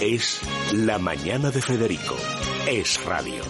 Es La Mañana de Federico. Es radio.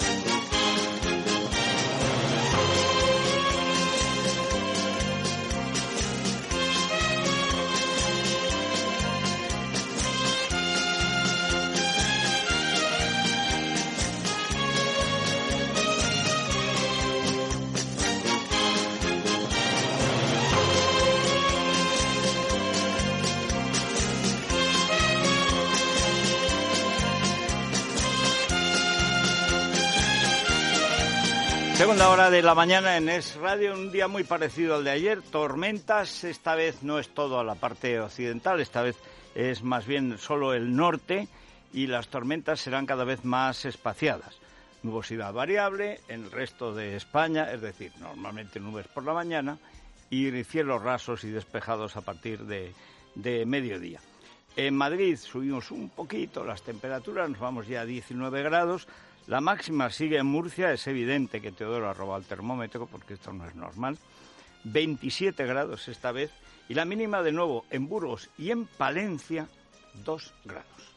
Segunda hora de la mañana en Es Radio, un día muy parecido al de ayer. Tormentas, esta vez no es todo a la parte occidental, esta vez es más bien solo el norte y las tormentas serán cada vez más espaciadas. Nubosidad variable en el resto de España, es decir, normalmente nubes por la mañana y cielos rasos y despejados a partir de mediodía. En Madrid subimos un poquito las temperaturas, nos vamos ya a 19 grados. La máxima sigue en Murcia, es evidente que Teodoro ha robado el termómetro porque esto no es normal. 27 grados esta vez y la mínima de nuevo en Burgos y en Palencia 2 grados.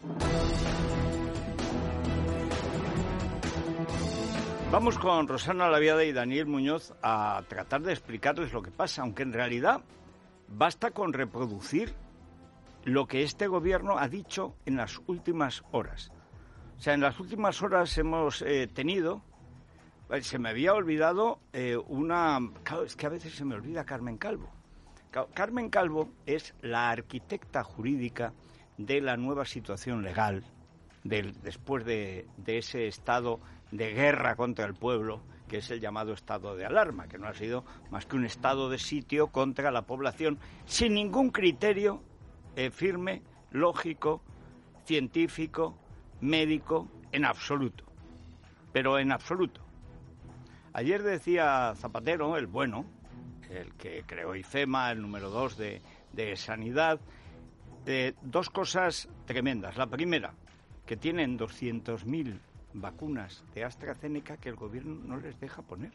Vamos con Rosana Laviada y Daniel Muñoz a tratar de explicarles lo que pasa, aunque en realidad basta con reproducir lo que este gobierno ha dicho en las últimas horas. O sea, en las últimas horas hemos tenido... Se me había olvidado Claro, es que a veces se me olvida Carmen Calvo. Carmen Calvo es la arquitecta jurídica de la nueva situación legal después de ese estado de guerra contra el pueblo, que es el llamado estado de alarma, que no ha sido más que un estado de sitio contra la población sin ningún criterio firme, lógico, científico, médico, en absoluto, pero en absoluto. Ayer decía Zapatero, el bueno, el que creó IFEMA, el número 2 de Sanidad, dos cosas tremendas. La primera, que tienen 200.000 vacunas de AstraZeneca que el gobierno no les deja poner.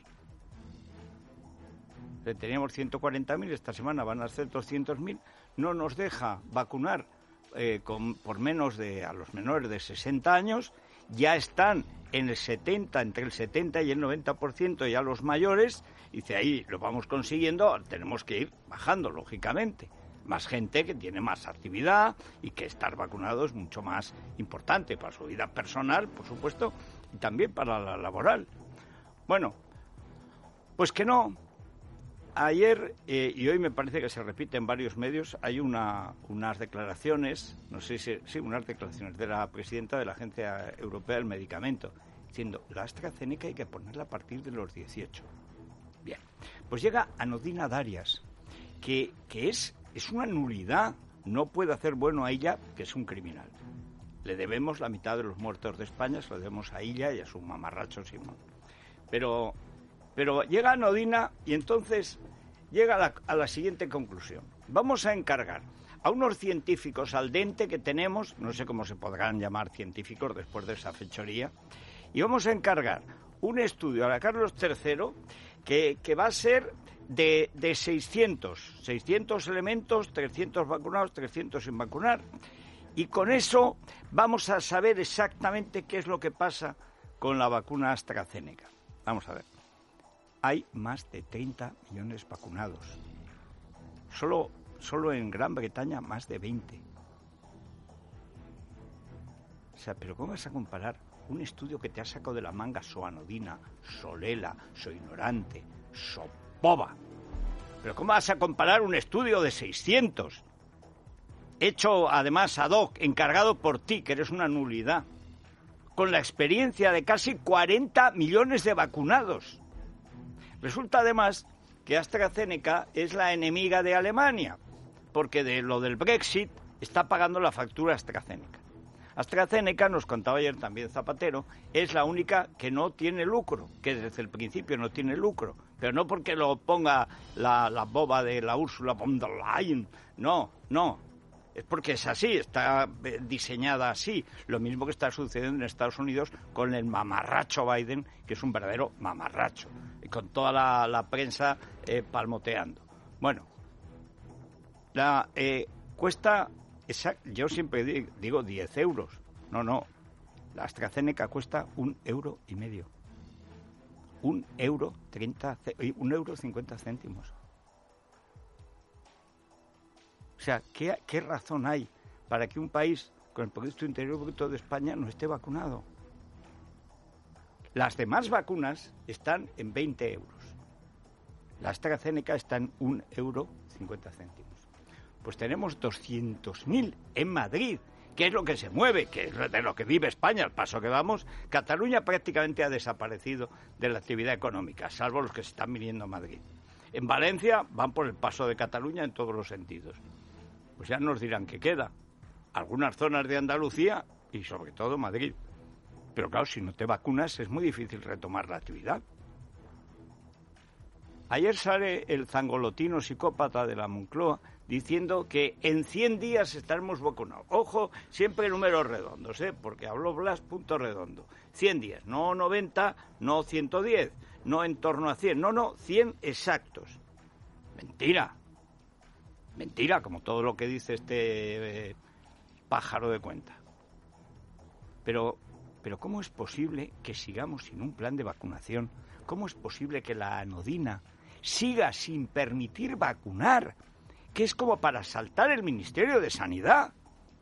Teníamos 140.000, esta semana van a ser 200.000, no nos deja vacunar por menos a los menores de 60 años, ya están en el 70, entre el 70 y el 90% ya los mayores, dice ahí lo vamos consiguiendo, tenemos que ir bajando, lógicamente. Más gente que tiene más actividad y que estar vacunado es mucho más importante para su vida personal, por supuesto, y también para la laboral. Bueno, pues que no. Ayer y hoy me parece que se repite en varios medios, hay unas declaraciones, no sé si unas declaraciones de la presidenta de la Agencia Europea del Medicamento, diciendo la AstraZeneca hay que ponerla a partir de los 18. Bien, pues llega Anodina Darias, que es una nulidad, no puede hacer bueno a ella, que es un criminal. Le debemos la mitad de los muertos de España, se lo debemos a ella y a su mamarracho Simón. Pero llega Anodina y entonces llega a la siguiente conclusión. Vamos a encargar a unos científicos al dente que tenemos, no sé cómo se podrán llamar científicos después de esa fechoría, y vamos a encargar un estudio a la Carlos III que va a ser de 600 elementos, 300 vacunados, 300 sin vacunar, y con eso vamos a saber exactamente qué es lo que pasa con la vacuna AstraZeneca. Vamos a ver. Hay más de 30 millones vacunados. Solo en Gran Bretaña más de 20. O sea, pero ¿cómo vas a comparar un estudio que te ha sacado de la manga Soanodina, Solela, Soignorante, Sopova? Pero ¿cómo vas a comparar un estudio de 600? Hecho además ad hoc, encargado por ti, que eres una nulidad, con la experiencia de casi 40 millones de vacunados. Resulta además que AstraZeneca es la enemiga de Alemania, porque de lo del Brexit está pagando la factura AstraZeneca. AstraZeneca, nos contaba ayer también Zapatero, es la única que no tiene lucro, que desde el principio no tiene lucro, pero no porque lo ponga la boba de la Ursula von der Leyen, no, es porque es así, está diseñada así. Lo mismo que está sucediendo en Estados Unidos con el mamarracho Biden, que es un verdadero mamarracho, y con toda la prensa palmoteando. Bueno, cuesta yo siempre digo 10 euros. No. La AstraZeneca cuesta 1,5 euros. 1,50 €. O sea, ¿qué razón hay para que un país con el Producto Interior Bruto de España no esté vacunado? Las demás vacunas están en 20 euros. La AstraZeneca está en 1,50 €. Pues tenemos 200.000 en Madrid, que es lo que se mueve, que es de lo que vive España. Al paso que vamos, Cataluña prácticamente ha desaparecido de la actividad económica, salvo los que se están viniendo a Madrid. En Valencia van por el paso de Cataluña en todos los sentidos. Pues ya nos dirán qué queda. Algunas zonas de Andalucía y sobre todo Madrid. Pero claro, si no te vacunas es muy difícil retomar la actividad. Ayer sale el zangolotino psicópata de la Moncloa diciendo que en 100 días estaremos vacunados. Ojo, siempre números redondos, porque habló Blas, punto redondo. 100 días, no 90, no 110, no en torno a 100, no, 100 exactos. Mentira, como todo lo que dice este pájaro de cuenta. Pero ¿cómo es posible que sigamos sin un plan de vacunación? ¿Cómo es posible que la anodina siga sin permitir vacunar? Que es como para asaltar el Ministerio de Sanidad.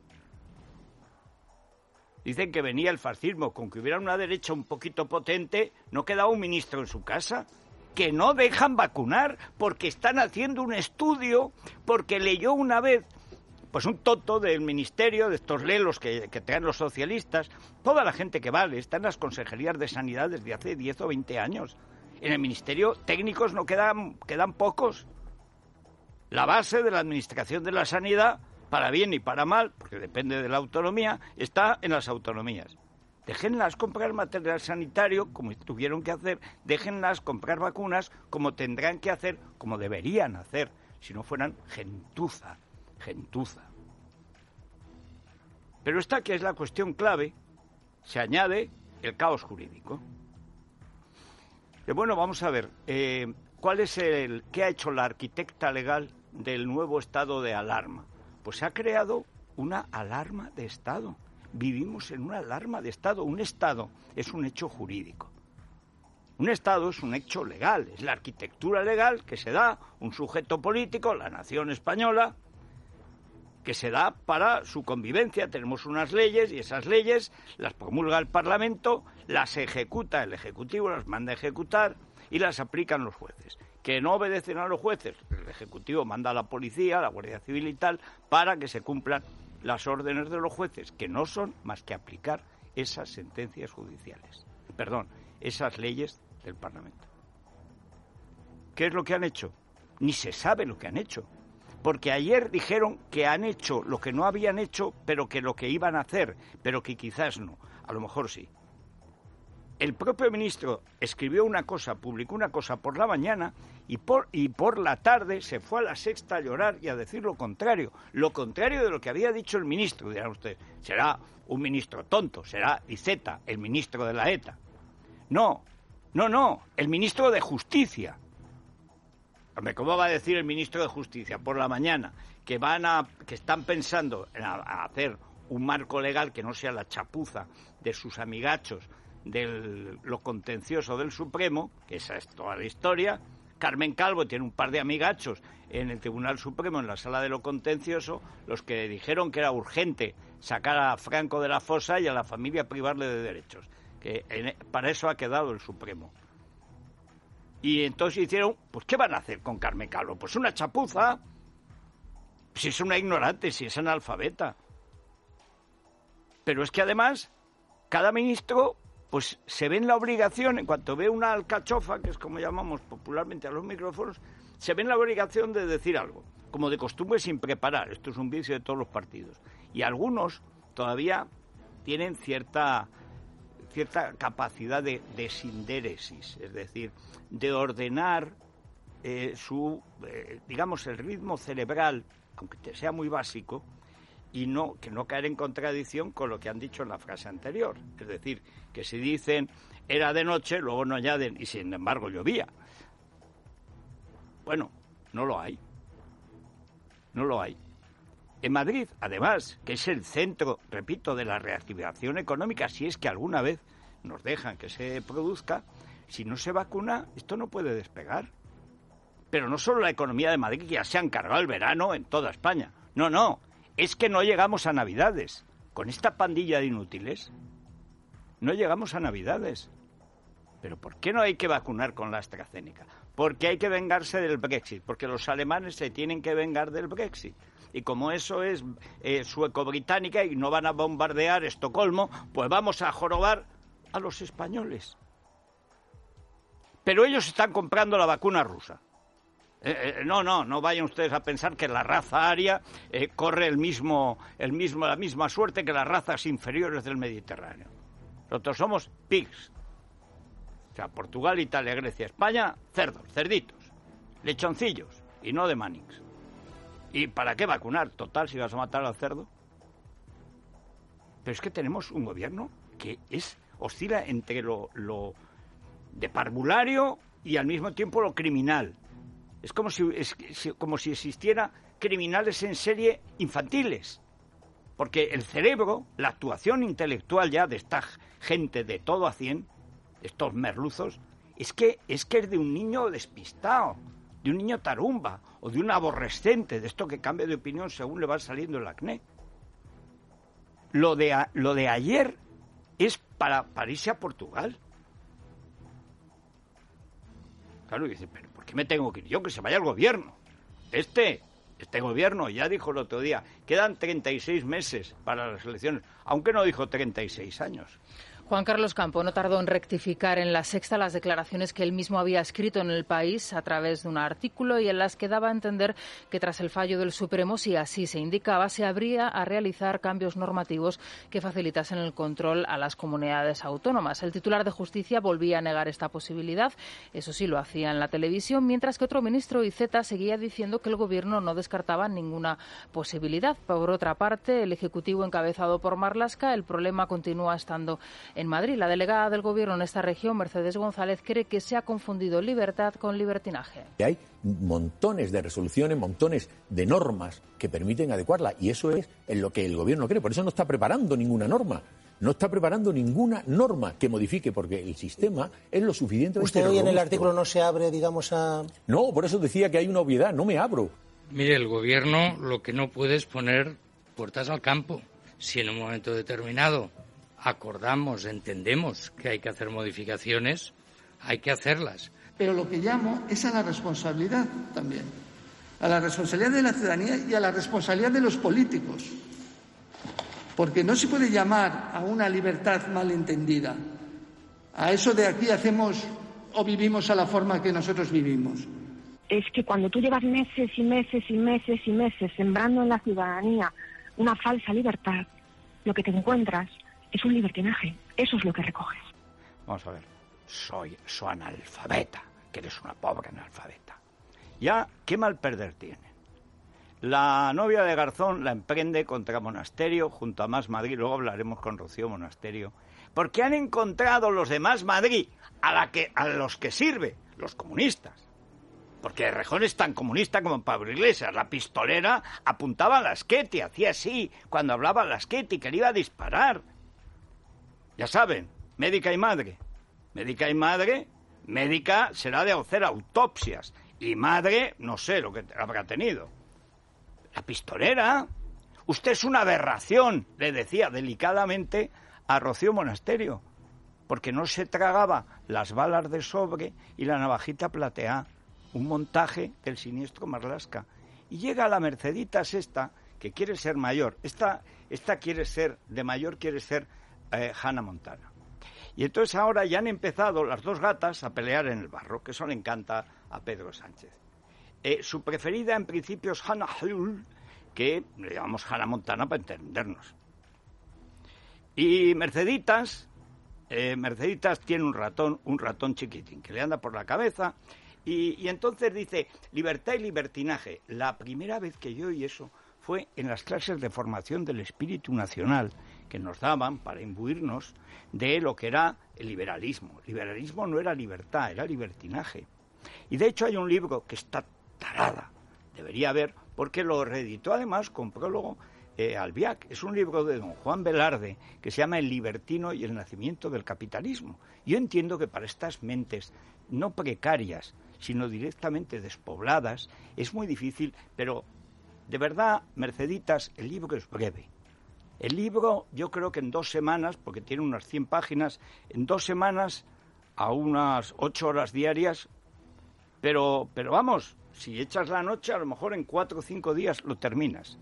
Dicen que venía el fascismo, con que hubiera una derecha un poquito potente, no quedaba un ministro en su casa. Que no dejan vacunar porque están haciendo un estudio, porque leyó una vez pues un tonto del ministerio, de estos lelos que traen los socialistas, toda la gente que vale, está en las consejerías de sanidad desde hace 10 o 20 años. En el ministerio técnicos no quedan pocos. La base de la administración de la sanidad, para bien y para mal, porque depende de la autonomía, está en las autonomías. Déjenlas comprar material sanitario, como tuvieron que hacer, déjenlas comprar vacunas, como tendrán que hacer, como deberían hacer, si no fueran gentuza. Pero esta que es la cuestión clave, se añade el caos jurídico. Bueno, vamos a ver, ¿qué ha hecho la arquitecta legal del nuevo estado de alarma? Pues se ha creado una alarma de Estado. Vivimos en una alarma de Estado. Un Estado es un hecho jurídico. Un Estado es un hecho legal, es la arquitectura legal que se da un sujeto político, la nación española, que se da para su convivencia. Tenemos unas leyes y esas leyes las promulga el Parlamento, las ejecuta el Ejecutivo, las manda a ejecutar y las aplican los jueces. Que no obedecen a los jueces, el Ejecutivo manda a la policía, a la Guardia Civil y tal, para que se cumplan las órdenes de los jueces, que no son más que aplicar esas sentencias judiciales. Esas leyes del Parlamento. ¿Qué es lo que han hecho? Ni se sabe lo que han hecho. Porque ayer dijeron que han hecho lo que no habían hecho, pero que lo que iban a hacer, pero que quizás no. A lo mejor sí. El propio ministro escribió una cosa, publicó una cosa por la mañana y por la tarde se fue a La Sexta a llorar y a decir lo contrario de lo que había dicho el ministro. Dirán ustedes, será un ministro tonto, será Iceta, el ministro de la ETA. No, el ministro de Justicia. Hombre, ¿cómo va a decir el ministro de Justicia por la mañana que están pensando en hacer un marco legal que no sea la chapuza de sus amigachos de lo contencioso del Supremo, que esa es toda la historia? Carmen Calvo tiene un par de amigachos en el Tribunal Supremo, en la sala de lo contencioso, los que dijeron que era urgente sacar a Franco de la fosa y a la familia privarle de derechos. Para eso ha quedado el Supremo. Y entonces hicieron, pues ¿qué van a hacer con Carmen Calvo? Pues una chapuza. Si es una ignorante, si es analfabeta. Pero es que además, cada ministro pues se ve en la obligación, en cuanto ve una alcachofa, que es como llamamos popularmente a los micrófonos, se ve en la obligación de decir algo, como de costumbre sin preparar. Esto es un vicio de todos los partidos. Y algunos todavía tienen cierta capacidad de desindéresis, es decir, de ordenar el ritmo cerebral, aunque sea muy básico, y que no caer en contradicción con lo que han dicho en la frase anterior. Es decir, que si dicen era de noche, luego no añaden y sin embargo llovía. Bueno, no lo hay. En Madrid, además, que es el centro, repito, de la reactivación económica, si es que alguna vez nos dejan que se produzca, si no se vacuna, esto no puede despegar. Pero no solo la economía de Madrid, que ya se ha encargado el verano en toda España. No, es que no llegamos a Navidades. Con esta pandilla de inútiles, no llegamos a Navidades. ¿Pero por qué no hay que vacunar con la AstraZeneca? Porque hay que vengarse del Brexit, porque los alemanes se tienen que vengar del Brexit. Y como eso es sueco-británica y no van a bombardear Estocolmo, pues vamos a jorobar a los españoles. Pero ellos están comprando la vacuna rusa. No vayan ustedes a pensar que la raza aria corre la misma suerte que las razas inferiores del Mediterráneo. Nosotros somos pigs. O sea, Portugal, Italia, Grecia, España, cerdos, cerditos, lechoncillos y no de Mannings. ¿Y para qué vacunar? Total, si vas a matar al cerdo. Pero es que tenemos un gobierno que oscila entre lo de parvulario y al mismo tiempo lo criminal. Es como si existiera criminales en serie infantiles. Porque el cerebro, la actuación intelectual ya de esta gente de todo a 100, estos merluzos, es que es de un niño despistado, de un niño tarumba o de un aborrecente, de esto que cambia de opinión según le va saliendo el acné. Lo de ayer es para irse a Portugal. Claro, y dice, pero ¿por qué me tengo que ir yo? Que se vaya el gobierno. Este gobierno ya dijo el otro día, quedan 36 meses para las elecciones, aunque no dijo 36 años. Juan Carlos Campo no tardó en rectificar en La Sexta las declaraciones que él mismo había escrito en El País a través de un artículo y en las que daba a entender que tras el fallo del Supremo, si así se indicaba, se habría a realizar cambios normativos que facilitasen el control a las comunidades autónomas. El titular de Justicia volvía a negar esta posibilidad, eso sí lo hacía en la televisión, mientras que otro ministro, Iceta, seguía diciendo que el Gobierno no descartaba ninguna posibilidad. Por otra parte, el Ejecutivo encabezado por Marlaska, el problema continúa estando en Madrid. La delegada del Gobierno en esta región, Mercedes González, cree que se ha confundido libertad con libertinaje. Hay montones de resoluciones, montones de normas que permiten adecuarla y eso es en lo que el Gobierno cree. Por eso no está preparando ninguna norma. No está preparando ninguna norma que modifique, porque el sistema es lo suficientemente ¿Usted hoy en el robusto. artículo no se abre, digamos, a...? No, por eso decía que hay una obviedad, no me abro. Mire, el Gobierno lo que no puede es poner puertas al campo. Si en un momento determinado acordamos, entendemos que hay que hacer modificaciones, hay que hacerlas. Pero lo que llamo es a la responsabilidad también, a la responsabilidad de la ciudadanía y a la responsabilidad de los políticos, porque no se puede llamar a una libertad malentendida, a eso de aquí hacemos o vivimos a la forma que nosotros vivimos. Es que cuando tú llevas meses y meses y meses y meses sembrando en la ciudadanía una falsa libertad, lo que te encuentras es un libertinaje. Eso es lo que recoges. Vamos a ver. Soy analfabeta, que eres una pobre analfabeta. Ya, ¿qué mal perder tiene? La novia de Garzón la emprende contra Monasterio junto a Más Madrid. Luego hablaremos con Rocío Monasterio. Porque han encontrado los de Más Madrid a los que sirve, los comunistas. Porque Errejón es tan comunista como Pablo Iglesias. La pistolera apuntaba a Lasqueti, hacía así cuando hablaba Lasqueti, que le iba a disparar. Ya saben, médica y madre. Médica y madre, médica será de hacer autopsias. Y madre, no sé lo que habrá tenido. La pistolera. Usted es una aberración, le decía delicadamente a Rocío Monasterio. Porque no se tragaba las balas de sobre y la navajita plateada. Un montaje del siniestro Marlaska. Y llega la Merceditas esta, que quiere ser mayor. Esta quiere ser, de mayor quiere ser Hannah Montana. Y entonces ahora ya han empezado las dos gatas a pelear en el barro, que eso le encanta a Pedro Sánchez. Su preferida en principio es Hannah Hull, que le llamamos Hannah Montana para entendernos. Y Merceditas tiene un ratón chiquitín, que le anda por la cabeza. Y entonces dice, libertad y libertinaje. La primera vez que yo oí eso fue en las clases de formación del espíritu nacional que nos daban para imbuirnos de lo que era el liberalismo. Liberalismo no era libertad, era libertinaje. Y de hecho hay un libro que está tarada debería haber, porque lo reeditó además con prólogo Albiac. Es un libro de don Juan Velarde que se llama El libertino y el nacimiento del capitalismo. Yo entiendo que para estas mentes no precarias, sino directamente despobladas, es muy difícil, pero de verdad, Merceditas, el libro es breve. El libro, yo creo que en 2 semanas, porque tiene unas 100 páginas, en 2 semanas a unas 8 horas diarias, pero vamos, si echas la noche, a lo mejor en 4 o 5 días lo terminas.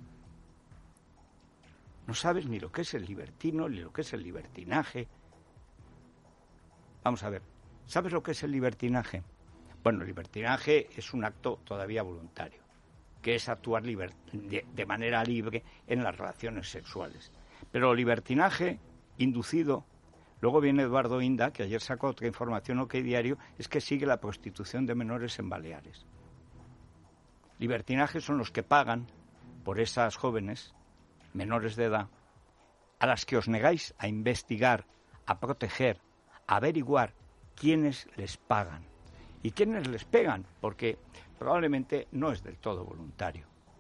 No sabes ni lo que es el libertino, ni lo que es el libertinaje. Vamos a ver, ¿sabes lo que es el libertinaje? Bueno, el libertinaje es un acto todavía voluntario, que es actuar de manera libre en las relaciones sexuales. Pero el libertinaje inducido, luego viene Eduardo Inda, que ayer sacó otra información, OK Diario, es que sigue la prostitución de menores en Baleares. Libertinaje son los que pagan por esas jóvenes, menores de edad, a las que os negáis a investigar, a proteger, a averiguar quiénes les pagan y quiénes les pegan, porque probablemente no es del todo voluntario.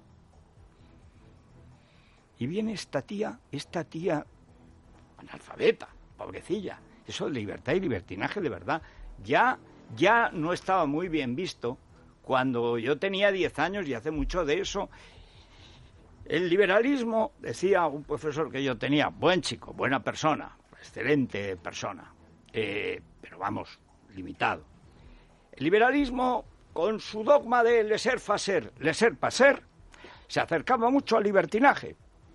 Y viene esta tía analfabeta, pobrecilla. Eso de libertad y libertinaje, de verdad, ya no estaba muy bien visto cuando yo tenía 10 años y hace mucho de eso. El liberalismo, decía un profesor que yo tenía, buen chico, buena persona, excelente persona, pero vamos, limitado. El liberalismo, con su dogma de laissez-faire, se acercaba mucho al libertinaje.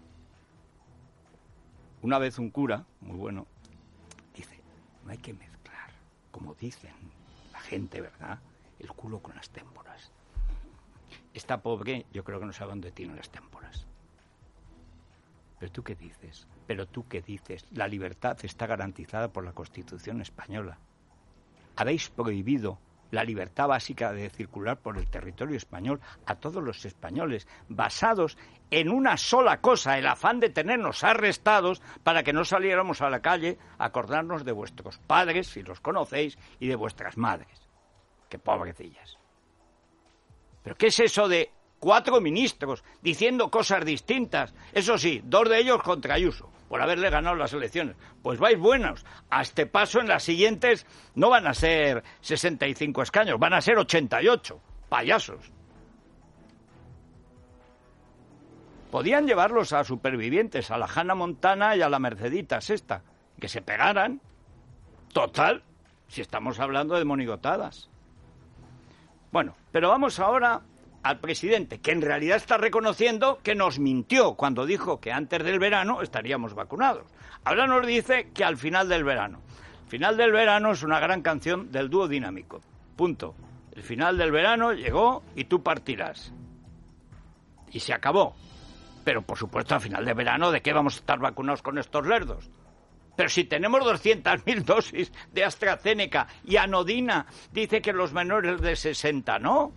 Una vez un cura, muy bueno, dice, no hay que mezclar, como dicen la gente, ¿verdad?, el culo con las témporas. Esta pobre, yo creo que no sabe dónde tiene las témporas. ¿Pero tú qué dices? La libertad está garantizada por la Constitución española. Habéis prohibido la libertad básica de circular por el territorio español a todos los españoles, basados en una sola cosa, el afán de tenernos arrestados para que no saliéramos a la calle a acordarnos de vuestros padres, si los conocéis, y de vuestras madres. ¡Qué pobrecillas! ¿Pero qué es eso de 4 ministros diciendo cosas distintas? Eso sí, 2 de ellos contra Ayuso, por haberle ganado las elecciones. Pues vais buenos. A este paso, en las siguientes no van a ser 65 escaños, van a ser 88. Payasos. Podían llevarlos a supervivientes, a la Hannah Montana y a la Merceditas esta, que se pegaran. Total, si estamos hablando de monigotadas. Bueno, pero vamos ahora al presidente, que en realidad está reconociendo que nos mintió cuando dijo que antes del verano estaríamos vacunados. Ahora nos dice que al final del verano. El final del verano es una gran canción del dúo dinámico. Punto. El final del verano llegó y tú partirás. Y se acabó. Pero, por supuesto, al final del verano, ¿de qué vamos a estar vacunados con estos lerdos? Pero si tenemos 200.000 dosis de AstraZeneca y Anodina dice que los menores de 60 no.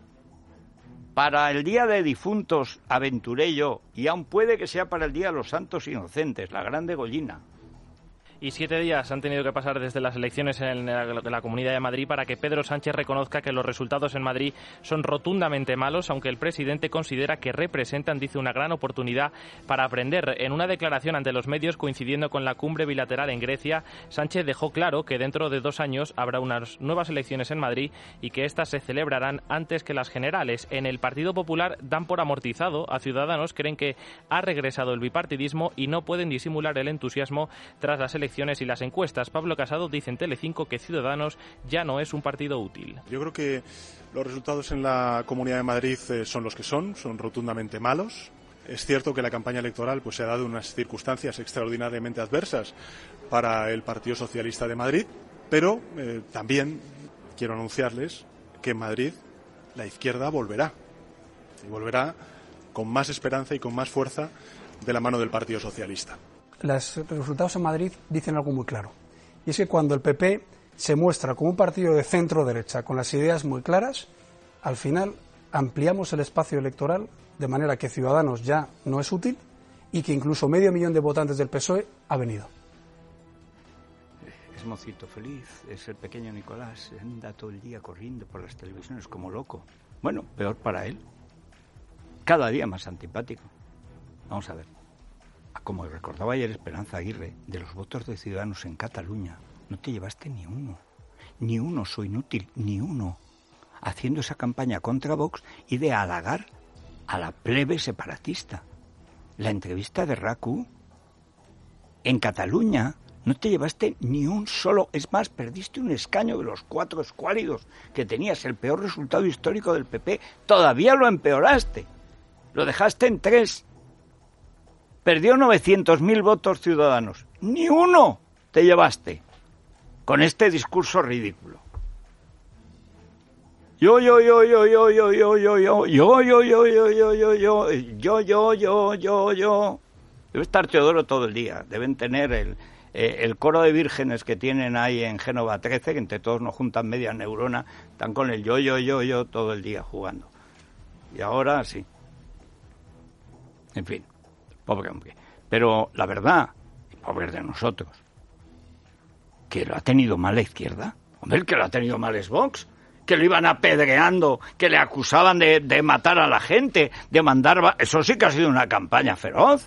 Para el Día de Difuntos aventuré yo, y aún puede que sea para el Día de los Santos Inocentes, la gran degollina. Y 7 días han tenido que pasar desde las elecciones en la Comunidad de Madrid para que Pedro Sánchez reconozca que los resultados en Madrid son rotundamente malos, aunque el presidente considera que representan, dice, una gran oportunidad para aprender. En una declaración ante los medios, coincidiendo con la cumbre bilateral en Grecia, Sánchez dejó claro que dentro de 2 años habrá unas nuevas elecciones en Madrid y que éstas se celebrarán antes que las generales. En el Partido Popular dan por amortizado a Ciudadanos, creen que ha regresado el bipartidismo y no pueden disimular el entusiasmo tras las elecciones y las encuestas. Pablo Casado dice en Telecinco que Ciudadanos ya no es un partido útil. Yo creo que los resultados en la Comunidad de Madrid son los que son rotundamente malos. Es cierto que la campaña electoral pues se ha dado unas circunstancias extraordinariamente adversas para el Partido Socialista de Madrid, pero también quiero anunciarles que en Madrid la izquierda volverá, y volverá con más esperanza y con más fuerza de la mano del Partido Socialista. Los resultados en Madrid dicen algo muy claro, y es que cuando el PP se muestra como un partido de centro-derecha con las ideas muy claras, al final ampliamos el espacio electoral de manera que Ciudadanos ya no es útil y que incluso 500.000 de votantes del PSOE ha venido. Es mocito feliz, es el pequeño Nicolás, anda todo el día corriendo por las televisiones como loco. Bueno, peor para él, cada día más antipático. Vamos a ver. Como recordaba ayer Esperanza Aguirre, de los votos de Ciudadanos en Cataluña, no te llevaste ni uno. Ni uno, soy inútil, ni uno. Haciendo esa campaña contra Vox y de halagar a la plebe separatista. La entrevista de RACU en Cataluña no te llevaste ni un solo, es más, perdiste un escaño de los 4 escuálidos que tenías, el peor resultado histórico del PP, todavía lo empeoraste, lo dejaste en 3, perdió 900.000 votos Ciudadanos, ni uno te llevaste, con este discurso ridículo. Yo. Debe estar Teodoro todo el día. Deben tener el coro de vírgenes que tienen ahí en Génova 13, que entre todos nos juntan media neurona, están con el yo todo el día jugando. Y ahora sí. En fin, pobre hombre. Pero la verdad, pobre de nosotros, que lo ha tenido mal la izquierda. Hombre, el que lo ha tenido mal es Vox. Que lo iban apedreando, que le acusaban de matar a la gente, de mandar... Eso sí que ha sido una campaña feroz.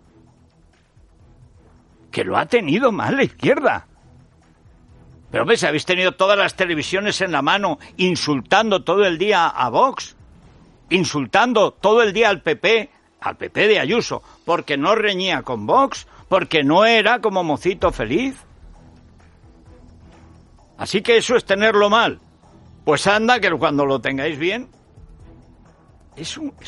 Que lo ha tenido mal la izquierda. Pero ves, habéis tenido todas las televisiones en la mano insultando todo el día a Vox, insultando todo el día al PP de Ayuso, porque no reñía con Vox, porque no era como mocito feliz. Así que eso es tenerlo mal. Pues anda, que cuando lo tengáis bien, es un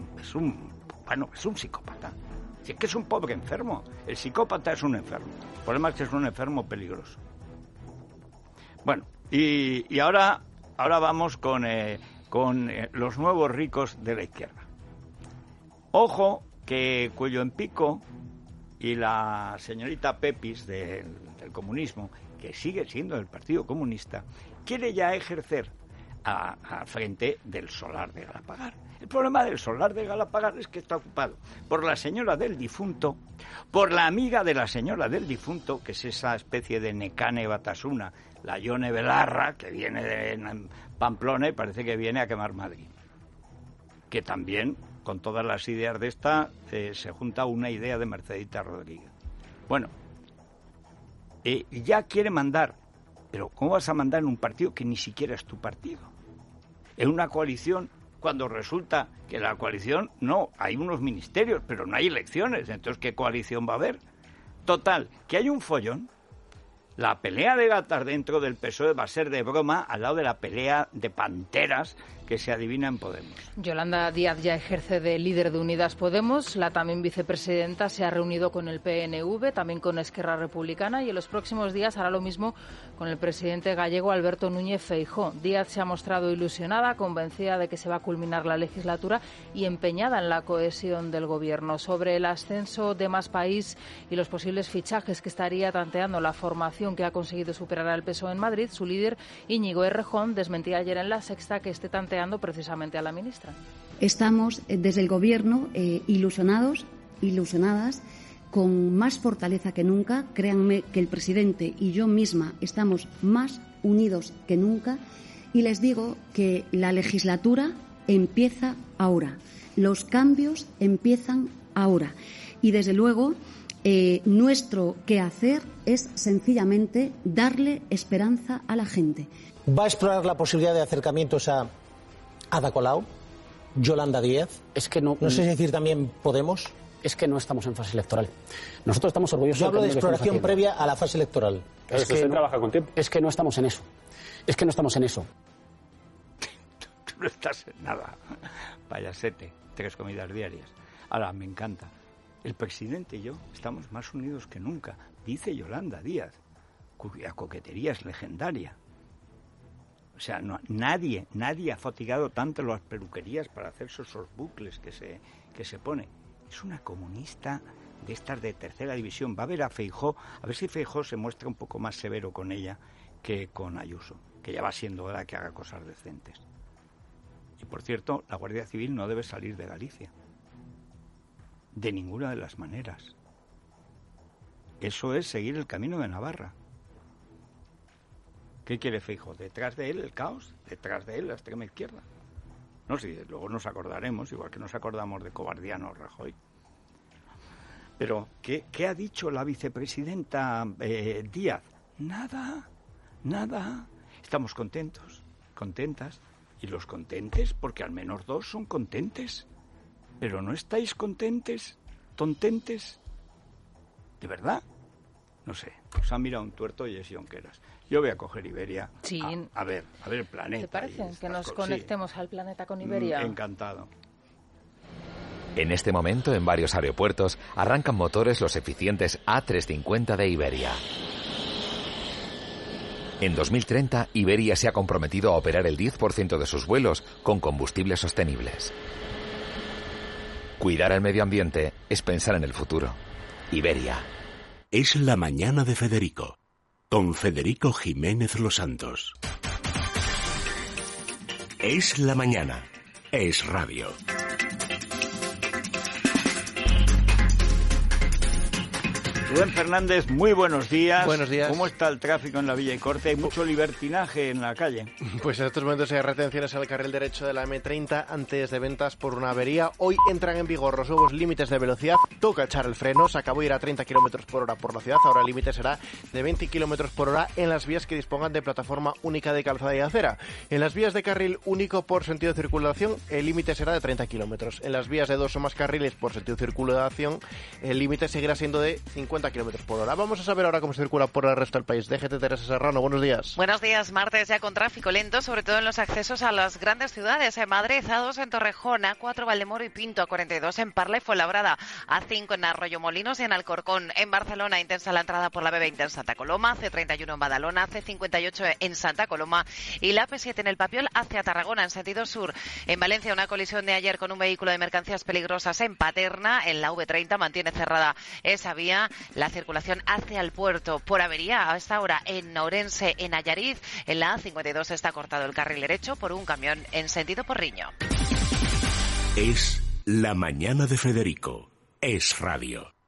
psicópata. Si es que es un pobre enfermo. El psicópata es un enfermo. El problema es que es un enfermo peligroso. Bueno, y ahora vamos con los nuevos ricos de la izquierda. Ojo que Cuello en Pico y la señorita Pepis del comunismo, que sigue siendo del Partido Comunista, quiere ya ejercer a frente del solar de Galapagar. El problema del solar de Galapagar es que está ocupado por la señora del difunto, por la amiga de la señora del difunto, que es esa especie de Nekane Batasuna, la Yone Belarra, que viene de Pamplona y parece que viene a quemar Madrid. Que también, con todas las ideas de esta, se junta una idea de Mercedita Rodríguez. Bueno, ya quiere mandar. Pero ¿cómo vas a mandar en un partido que ni siquiera es tu partido? En una coalición, cuando resulta que la coalición, no, hay unos ministerios, pero no hay elecciones. Entonces, ¿qué coalición va a haber? Total, que hay un follón. La pelea de gatas dentro del PSOE va a ser de broma al lado de la pelea de panteras que se adivina en Podemos. Yolanda Díaz ya ejerce de líder de Unidas Podemos. La también vicepresidenta se ha reunido con el PNV, también con Esquerra Republicana, y en los próximos días hará lo mismo con el presidente gallego Alberto Núñez Feijóo. Díaz se ha mostrado ilusionada, convencida de que se va a culminar la legislatura y empeñada en la cohesión del gobierno. Sobre el ascenso de Más País y los posibles fichajes que estaría tanteando la formación que ha conseguido superar al PSOE en Madrid, su líder Íñigo Errejón desmentía ayer en La Sexta que esté tanteando precisamente a la ministra. Estamos desde el Gobierno ilusionadas, con más fortaleza que nunca. Créanme que el presidente y yo misma estamos más unidos que nunca, y les digo que la legislatura empieza ahora, los cambios empiezan ahora, y desde luego nuestro quehacer es sencillamente darle esperanza a la gente. ¿Va a explorar la posibilidad de acercamientos a Ada Colau, Yolanda Díaz? Es que no sé si decir también Podemos. Es que no estamos en fase electoral. Nosotros estamos orgullosos. Yo hablo de exploración previa a la fase electoral. Es que usted trabaja con tiempo. Es que no estamos en eso. Tú no estás en nada. Payasete, 3 comidas diarias. Ahora, me encanta. El presidente y yo estamos más unidos que nunca, dice Yolanda Díaz, cuya coquetería es legendaria. O sea, nadie ha fatigado tanto las peluquerías para hacerse esos bucles que se pone. Es una comunista de estas de tercera división. Va a ver a Feijóo, a ver si Feijóo se muestra un poco más severo con ella que con Ayuso, que ya va siendo hora que haga cosas decentes. Y por cierto, la Guardia Civil no debe salir de Galicia. De ninguna de las maneras. Eso es seguir el camino de Navarra. ¿Qué quiere Feijóo? ¿Detrás de él el caos? ¿Detrás de él la extrema izquierda? No sé, luego nos acordaremos, igual que nos acordamos de Covardiano Rajoy. Pero, ¿qué ha dicho la vicepresidenta Díaz? Nada. Estamos contentas. Y los contentes, porque al menos 2 son contentes. Pero no estáis contentes, tontentes. ¿De verdad? No sé, os ha mirado un tuerto y es Junqueras. Yo voy a coger Iberia sí. a ver el planeta. ¿Te parece que nos conectemos al planeta con Iberia? Encantado. En este momento, en varios aeropuertos, arrancan motores los eficientes A350 de Iberia. En 2030, Iberia se ha comprometido a operar el 10% de sus vuelos con combustibles sostenibles. Cuidar el medio ambiente es pensar en el futuro. Iberia. Es la mañana de Federico, con Federico Jiménez Los Santos. Es la mañana. Es radio. Rubén Fernández, muy buenos días. Buenos días. ¿Cómo está el tráfico en la Villa y Corte? Hay mucho libertinaje en la calle. Pues en estos momentos hay retenciones al carril derecho de la M30 antes de Ventas por una avería. Hoy entran en vigor los nuevos límites de velocidad. Toca echar el freno. Se acabó de ir a 30 km por hora por la ciudad. Ahora el límite será de 20 km por hora en las vías que dispongan de plataforma única de calzada y acera. En las vías de carril único por sentido de circulación, el límite será de 30 km. En las vías de 2 o más carriles por sentido de circulación, el límite seguirá siendo de 50 km por hora. Vamos a saber ahora cómo se circula por el resto del país. DGT Teresa Serrano, buenos días. Buenos días, martes ya con tráfico lento, sobre todo en los accesos a las grandes ciudades. En Madrid, A2 en Torrejón, A4 Valdemoro y Pinto, A42 en Parla y Fuenlabrada, A5 en Arroyomolinos y en Alcorcón. En Barcelona, intensa la entrada por la B20 en Santa Coloma, C31 en Badalona, C58 en Santa Coloma y la P7 en El Papiol hacia Tarragona en sentido sur. En Valencia, una colisión de ayer con un vehículo de mercancías peligrosas en Paterna. En la V30 mantiene cerrada esa vía. La circulación hacia el puerto por avería a esta hora en Ourense, en Allariz. En la A52 está cortado el carril derecho por un camión en sentido Porriño. Es la mañana de Federico. Es radio.